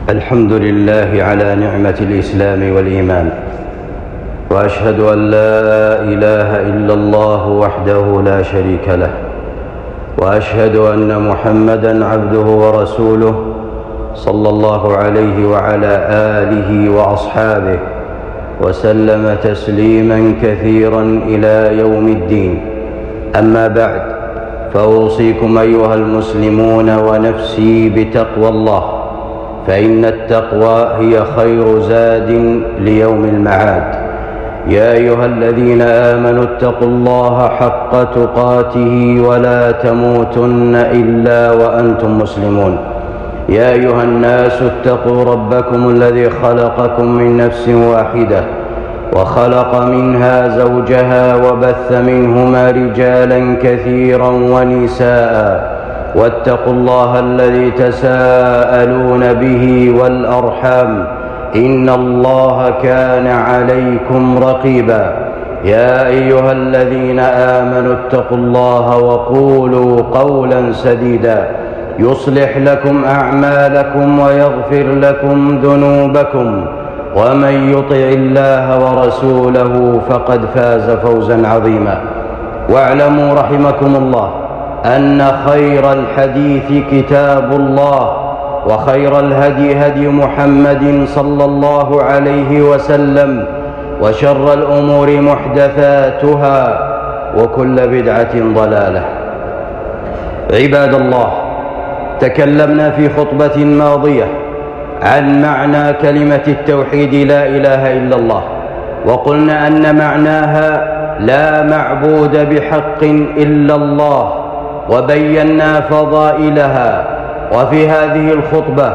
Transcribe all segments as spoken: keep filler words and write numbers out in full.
الحمد لله على نعمة الإسلام والإيمان، وأشهد أن لا إله إلا الله وحده لا شريك له، وأشهد أن محمدًا عبده ورسوله صلى الله عليه وعلى آله وأصحابه وسلم تسليمًا كثيرًا إلى يوم الدين. أما بعد، فأوصيكم أيها المسلمون ونفسي بتقوى الله، فإن التقوى هي خير زاد ليوم المعاد. يا أيها الذين آمنوا اتقوا الله حق تقاته ولا تموتن إلا وأنتم مسلمون. يا أيها الناس اتقوا ربكم الذي خلقكم من نفس واحدة وخلق منها زوجها وبث منهما رجالا كثيرا ونساء، واتقوا الله الذي تساءلون به والأرحام، إن الله كان عليكم رقيبا. يا أيها الذين آمنوا اتقوا الله وقولوا قولا سديدا يصلح لكم أعمالكم ويغفر لكم ذنوبكم، ومن يطع الله ورسوله فقد فاز فوزا عظيما. واعلموا رحمكم الله أن خير الحديث كتاب الله، وخير الهدي هدي محمد صلى الله عليه وسلم، وشر الأمور محدثاتها، وكل بدعة ضلالة. عباد الله، تكلمنا في خطبة ماضية عن معنى كلمة التوحيد لا إله إلا الله، وقلنا أن معناها لا معبود بحق إلا الله، وبينا فضائلها. وفي هذه الخطبة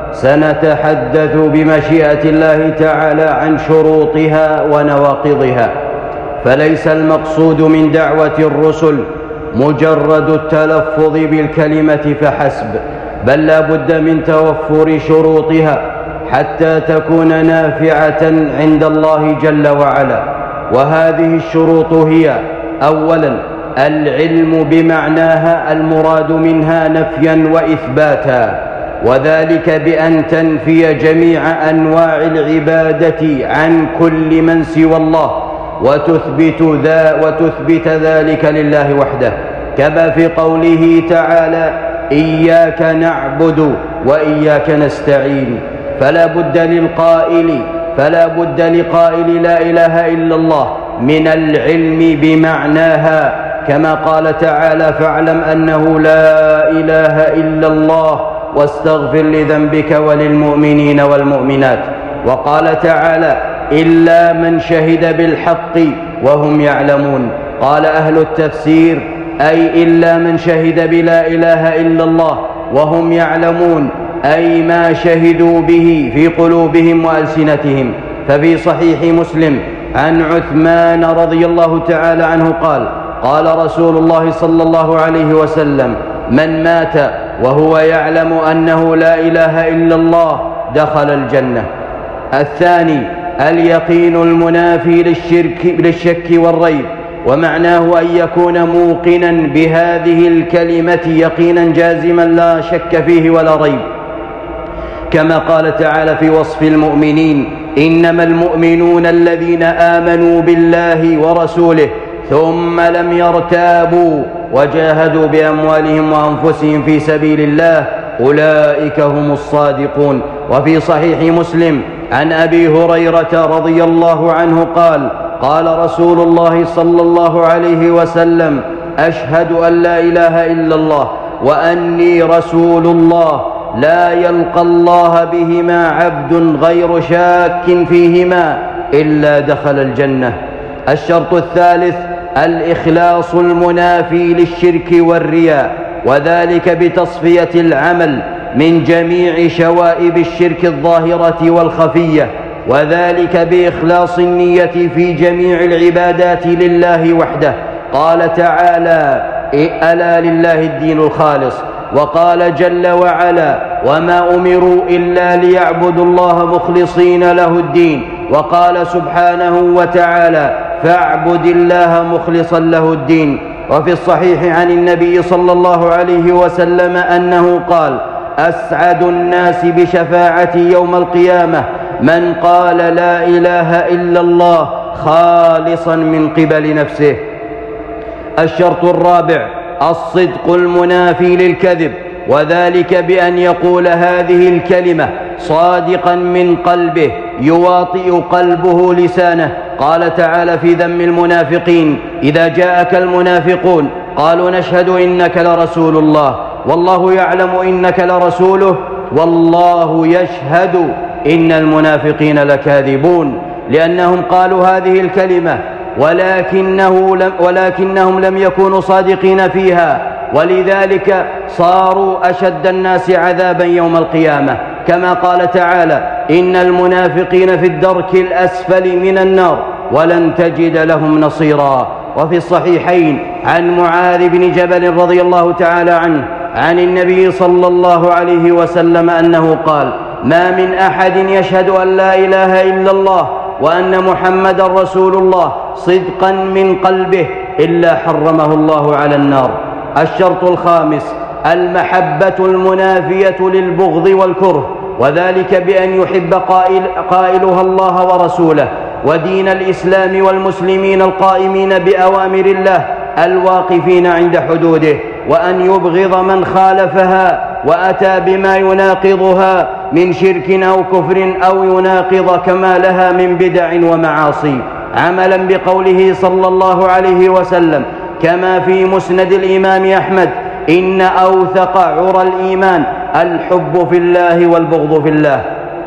سنتحدث بمشيئة الله تعالى عن شروطها ونواقضها. فليس المقصود من دعوة الرسل مجرد التلفظ بالكلمة فحسب، بل لا بد من توفر شروطها حتى تكون نافعة عند الله جل وعلا. وهذه الشروط هي: أولاً العلم بمعناها المراد منها نفيا وإثباتا، وذلك بأن تنفي جميع أنواع العبادة عن كل من سوى الله، وتثبت, ذا وتثبت ذلك لله وحده، كما في قوله تعالى: إياك نعبد وإياك نستعين. فلا بد للقائل فلا بد لقائل لا إله إلا الله من العلم بمعناها، كما قال تعالى: فاعلم أنه لا إله إلا الله واستغفر لذنبك وللمؤمنين والمؤمنات. وقال تعالى: إلا من شهد بالحق وهم يعلمون. قال أهل التفسير: أي إلا من شهد بلا إله إلا الله وهم يعلمون، أي ما شهدوا به في قلوبهم وألسنتهم. ففي صحيح مسلم عن عثمان رضي الله تعالى عنه قال: قال رسول الله صلى الله عليه وسلم: من مات وهو يعلم أنه لا إله إلا الله دخل الجنة. الثاني اليقين المنافي للشرك للشك والريب، ومعناه أن يكون موقنا بهذه الكلمة يقينا جازما لا شك فيه ولا ريب، كما قال تعالى في وصف المؤمنين: إنما المؤمنون الذين آمنوا بالله ورسوله ثم لم يرتابوا وجاهدوا بأموالهم وأنفسهم في سبيل الله أولئك هم الصادقون. وفي صحيح مسلم عن أبي هريرة رضي الله عنه قال: قال رسول الله صلى الله عليه وسلم: أشهد أن لا إله إلا الله وأني رسول الله، لا يلقى الله بهما عبد غير شاك فيهما إلا دخل الجنة. الشرط الثالث الإخلاص المنافي للشرك والرياء، وذلك بتصفية العمل من جميع شوائب الشرك الظاهرة والخفية، وذلك بإخلاص النية في جميع العبادات لله وحده. قال تعالى: ألا لله الدين الخالص. وقال جل وعلا: وما أمروا إلا ليعبدوا الله مخلصين له الدين. وقال سبحانه وتعالى: فاعبد الله مخلصا له الدين. وفي الصحيح عن النبي صلى الله عليه وسلم أنه قال: أسعد الناس بشفاعتي يوم القيامة من قال لا إله إلا الله خالصا من قبل نفسه. الشرط الرابع الصدق المنافي للكذب، وذلك بأن يقول هذه الكلمة صادقا من قلبه يواطئ قلبه لسانه. قال تعالى في ذم المنافقين: إذا جاءك المنافقون قالوا نشهد إنك لرسول الله والله يعلم إنك لرسوله والله يشهد إن المنافقين لكاذبون، لأنهم قالوا هذه الكلمة ولكنه لم ولكنهم لم يكونوا صادقين فيها، ولذلك صاروا أشد الناس عذابا يوم القيامة، كما قال تعالى: إن المنافقين في الدرك الأسفل من النار ولن تجد لهم نصيرا. وفي الصحيحين عن معاذ بن جبل رضي الله تعالى عنه عن النبي صلى الله عليه وسلم أنه قال: ما من أحد يشهد أن لا إله إلا الله وأن محمدا رسول الله صدقا من قلبه إلا حرمه الله على النار. الشرط الخامس المحبة المنافية للبغض والكره، وذلك بأن يحب قائل قائلها الله ورسوله ودين الإسلام والمسلمين القائمين بأوامر الله الواقفين عند حدوده، وأن يبغض من خالفها وأتى بما يناقضها من شرك أو كفر أو يناقض كمالها من بدع ومعاصي، عملا بقوله صلى الله عليه وسلم كما في مسند الإمام أحمد: إن أوثق عرى الإيمان الحب في الله والبغض في الله.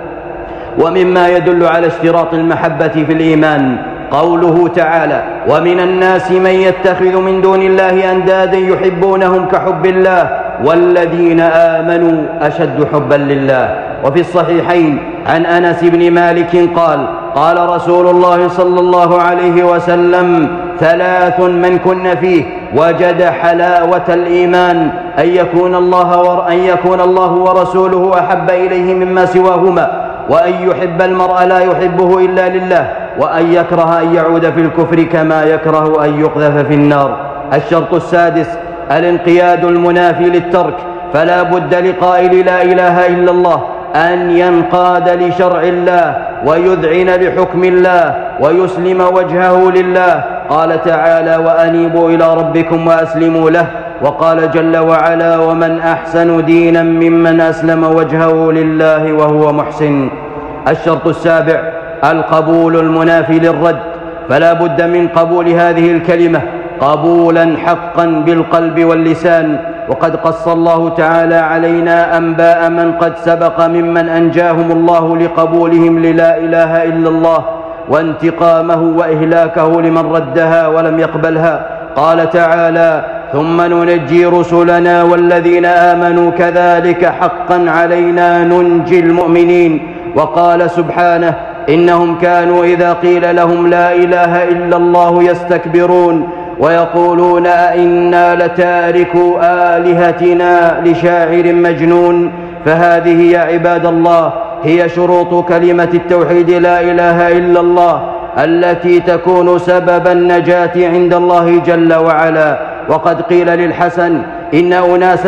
ومما يدل على اشتراط المحبة في الإيمان قوله تعالى: ومن الناس من يتخذ من دون الله أندادا يحبونهم كحب الله والذين آمنوا أشد حبا لله. وفي الصحيحين عن أنس بن مالك قال: قال رسول الله صلى الله عليه وسلم: ثلاث من كن فيه وجد حلاوة الإيمان: أن يكون الله, ور... أن يكون الله ورسوله أحب إليه مما سواهما، وأن يحب المرء لا يحبه إلا لله، وأن يكره أن يعود في الكفر كما يكره أن يقذف في النار. الشرط السادس الانقياد المنافي للترك، فلا بد لقائل لا إله إلا الله أن ينقاد لشرع الله ويذعن لحكم الله ويسلم وجهه لله. قال تعالى: وأنيبوا إلى ربكم وأسلموا له. وقال جل وعلا: ومن أحسن دينا ممن أسلم وجهه لله وهو محسن. الشرط السابع القبول المنافي للرد، فلا بد من قبول هذه الكلمة قبولا حقا بالقلب واللسان. وقد قص الله تعالى علينا أنباء من قد سبق ممن أنجاهم الله لقبولهم للا إله إلا الله وانتقامه وإهلاكه لمن ردها ولم يقبلها. قال تعالى: ثم ننجي رسلنا والذين آمنوا كذلك حقا علينا ننجي المؤمنين. وقال سبحانه: إنهم كانوا إذا قيل لهم لا إله إلا الله يستكبرون ويقولون أئنا لتاركو آلهتنا لشاعر مجنون. فهذه يا عباد الله هي شروط كلمة التوحيد لا إله إلا الله التي تكون سبب النجاة عند الله جل وعلا. وقد قيل للحسن: إن أناسا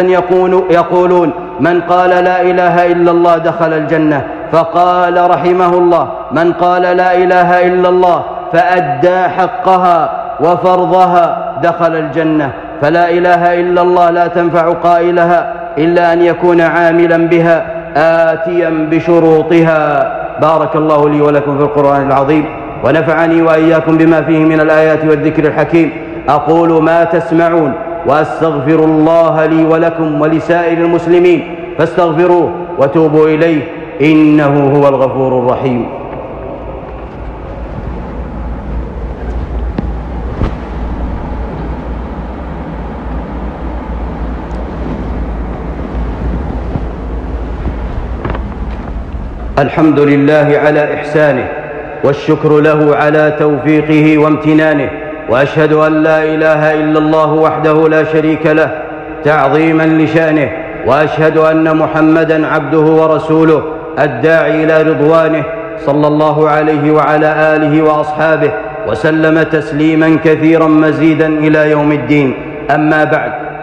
يقولون من قال لا إله إلا الله دخل الجنة، فقال رحمه الله: من قال لا إله إلا الله فأدى حقها وفرضها دخل الجنة. فلا إله إلا الله لا تنفع قائلها إلا أن يكون عاملا بها آتيا بشروطها. بارك الله لي ولكم في القرآن العظيم، ونفعني وإياكم بما فيه من الآيات والذكر الحكيم. أقول ما تسمعون وأستغفر الله لي ولكم ولسائر المسلمين فاستغفروه وتوبوا إليه إنه هو الغفور الرحيم. الحمد لله على إحسانه، والشكر له على توفيقه وامتنانه، وأشهد أن لا إله إلا الله وحده لا شريك له تعظيما لشأنه، وأشهد أن محمدا عبده ورسوله الداعي إلى رضوانه صلى الله عليه وعلى آله وأصحابه وسلم تسليما كثيرا مزيدا إلى يوم الدين. أما بعد،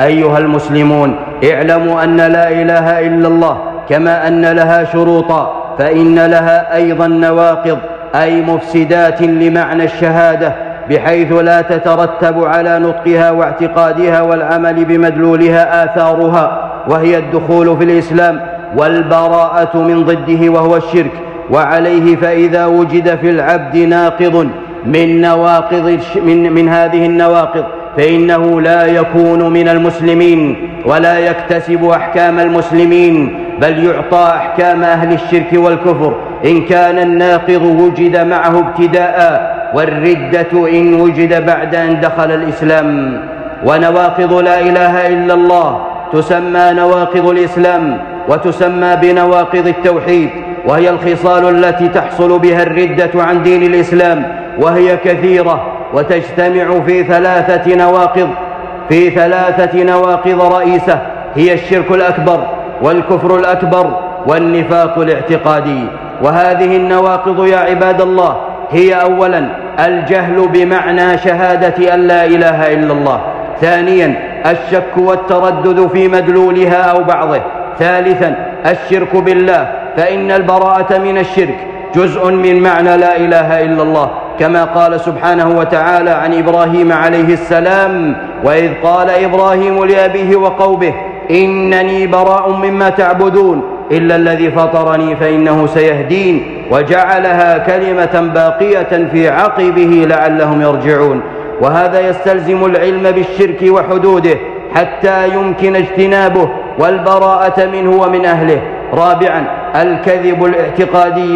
أيها المسلمون، اعلموا أن لا إله إلا الله كما أن لها شروطا فإن لها أيضا نواقض، أي مفسدات لمعنى الشهادة، بحيث لا تترتب على نطقها واعتقادها والعمل بمدلولها آثارها، وهي الدخول في الإسلام والبراءة من ضده وهو الشرك. وعليه فإذا وجد في العبد ناقض من نواقض من, من هذه النواقض فإنه لا يكون من المسلمين ولا يكتسب أحكام المسلمين، بل يعطى أحكام أهل الشرك والكفر إن كان الناقض وجد معه ابتداء، والردة إن وجد بعد أن دخل الإسلام. ونواقض لا إله إلا الله تسمى نواقض الإسلام وتسمى بنواقض التوحيد، وهي الخصال التي تحصل بها الردة عن دين الإسلام، وهي كثيرة وتجتمع في ثلاثة نواقض في ثلاثة نواقض رئيسة، هي الشرك الأكبر والكفر الأكبر والنفاق الاعتقادي. وهذه النواقض يا عباد الله هي أولا الجهل بمعنى شهادة أن لا إله إلا الله، ثانيا الشك والتردد في مدلولها أو بعضه، ثالثا الشرك بالله، فإن البراءة من الشرك جزء من معنى لا إله إلا الله، كما قال سبحانه وتعالى عن إبراهيم عليه السلام: وإذ قال إبراهيم لأبيه وقومه إنني براء مما تعبدون إلا الذي فطرني فإنه سيهدين، وجعلها كلمة باقية في عقبه لعلهم يرجعون. وهذا يستلزم العلم بالشرك وحدوده حتى يمكن اجتنابه والبراءة منه ومن أهله. رابعا الكذب الاعتقادي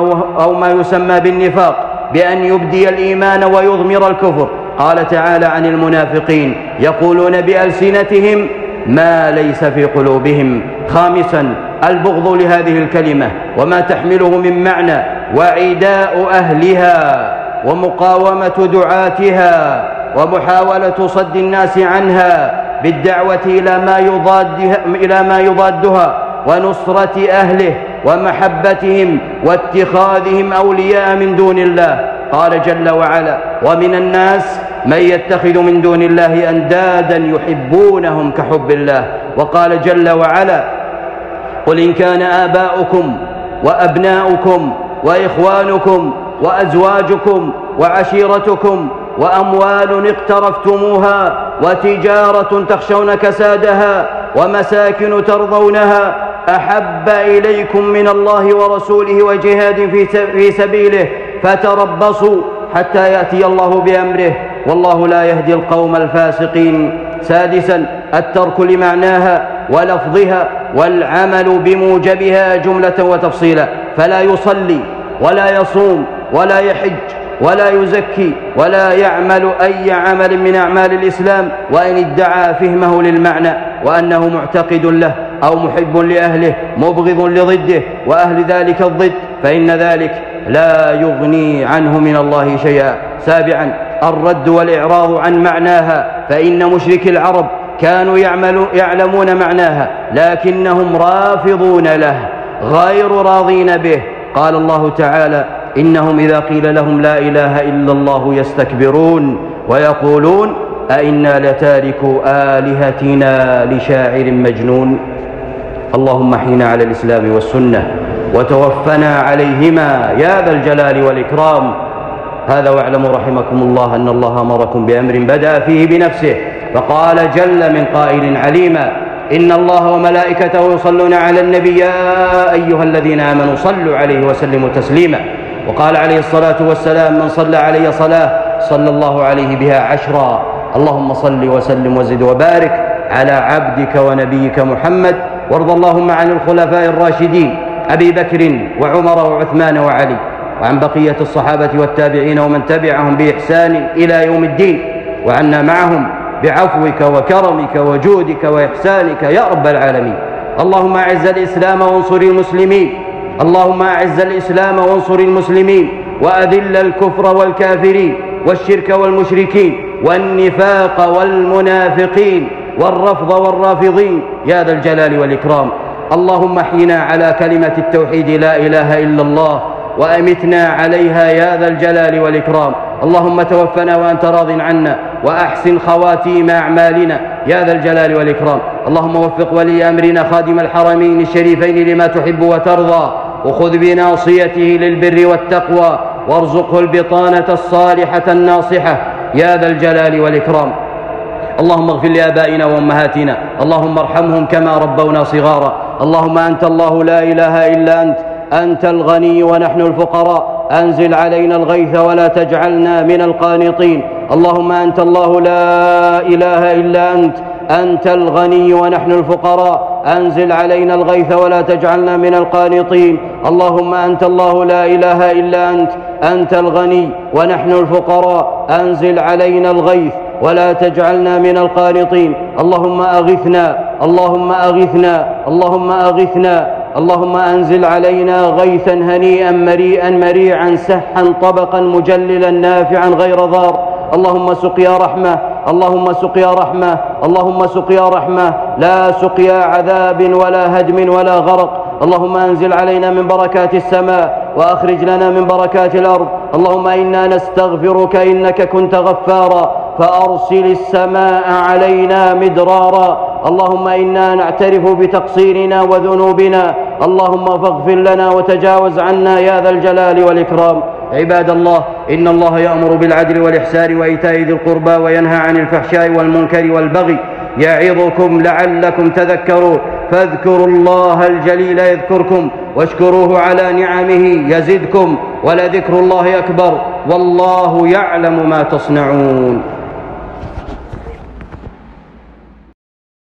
أو ما يسمى بالنفاق، بأن يبدي الإيمان ويضمر الكفر. قال تعالى عن المنافقين: يقولون بألسنتهم ما ليس في قلوبهم. خامسا البغض لهذه الكلمة وما تحمله من معنى، وعداء أهلها ومقاومة دعاتها ومحاولة صد الناس عنها بالدعوة إلى ما يضادها, إلى ما يضادها ونصرة أهله ومحبتهم واتخاذهم أولياء من دون الله. قال جل وعلا: ومن الناس من يتخذ من دون الله أندادا يحبونهم كحب الله. وقال جل وعلا: قل إن كان آباؤكم وأبناؤكم وإخوانكم وأزواجكم وعشيرتكم وأموال اقترفتموها وتجارة تخشون كسادها ومساكن ترضونها أحب إليكم من الله ورسوله وجهاد في سبيله فتربصوا حتى يأتي الله بأمره والله لا يهدي القوم الفاسقين. سادسا الترك لمعناها ولفظها والعمل بموجبها جملة وتفصيلا، فلا يصلي ولا يصوم ولا يحج ولا يزكي ولا يعمل أي عمل من أعمال الإسلام وإن ادعى فهمه للمعنى وأنه معتقد له أو محب لأهله مبغض لضده وأهل ذلك الضد، فإن ذلك لا يغني عنه من الله شيئا. سابعا الرد والإعراض عن معناها، فإن مشركي العرب كانوا يعلمون معناها لكنهم رافضون له غير راضين به. قال الله تعالى: إنهم إذا قيل لهم لا إله إلا الله يستكبرون ويقولون أئنا لتاركو آلهتنا لشاعر مجنون. اللهم احينا على الإسلام والسنة وتوفنا عليهما يا ذا الجلال والإكرام. هذا واعلموا رحمكم الله أن الله أمركم بأمر بدأ فيه بنفسه فقال جل من قائل عليما: إن الله وملائكته يصلون على النبي يا أيها الذين آمنوا صلوا عليه وسلموا تسليما. وقال عليه الصلاة والسلام: من صلى علي صلاة صلى الله عليه بها عشرا. اللهم صل وسلم وزد وبارك على عبدك ونبيك محمد، وارض اللهم عن الخلفاء الراشدين أبي بكر وعمر وعثمان وعلي، وعن بقية الصحابة والتابعين ومن تبعهم بإحسان إلى يوم الدين، وعنا معهم بعفوك وكرمك وجودك وإحسانك يا رب العالمين. اللهم أعز الإسلام وانصر المسلمين اللهم أعز الإسلام وانصر المسلمين وأذل الكفر والكافرين والشرك والمشركين والنفاق والمنافقين والرفض والرافضين يا ذا الجلال والإكرام. اللهم احينا على كلمة التوحيد لا إله إلا الله وأمتنا عليها يا ذا الجلال والإكرام. اللهم توفنا وأنت راض عنا وأحسن خواتيم أعمالنا يا ذا الجلال والإكرام. اللهم وفق ولي أمرنا خادم الحرمين الشريفين لما تحب وترضى، وخذ بناصيته للبر والتقوى، وارزقه البطانة الصالحة الناصحة يا ذا الجلال والإكرام. اللهم اغفر لآبائنا وأمهاتنا، اللهم ارحمهم كما ربونا صغارا. اللهم أنت الله لا إله إلا أنت، أنت الغني ونحن الفقراء، أنزل علينا الغيث ولا تجعلنا من القانطين. اللهم أنت الله لا إله إلا أنت، أنت الغني ونحن الفقراء، أنزل علينا الغيث ولا تجعلنا من القانطين. اللهم أنت الله لا إله إلا أنت، أنت الغني ونحن الفقراء، أنزل علينا الغيث ولا تجعلنا من القانطين. اللهم أغثنا، اللهم أغثنا، اللهم أغثنا. اللهم أنزل علينا غيثا هنيئا مريئا مريعا سحا طبقا مجللا نافعا غير ضار. اللهم سقيا رحمة، اللهم سقيا رحمة، اللهم سقيا رحمة، لا سقيا عذاب ولا هدم ولا غرق. اللهم أنزل علينا من بركات السماء وأخرج لنا من بركات الأرض. اللهم إنا نستغفرك إنك كنت غفارا فأرسل السماء علينا مدرارا. اللهم إنا نعترف بتقصيرنا وذنوبنا، اللهم فاغفر لنا وتجاوز عنا يا ذا الجلال والإكرام. عباد الله، إن الله يأمر بالعدل والإحسان وإيتاء ذي القربى وينهى عن الفحشاء والمنكر والبغي يعظكم لعلكم تذكرون. فاذكروا الله الجليل يذكركم واشكروه على نعمه يزدكم ولذكر الله أكبر والله يعلم ما تصنعون.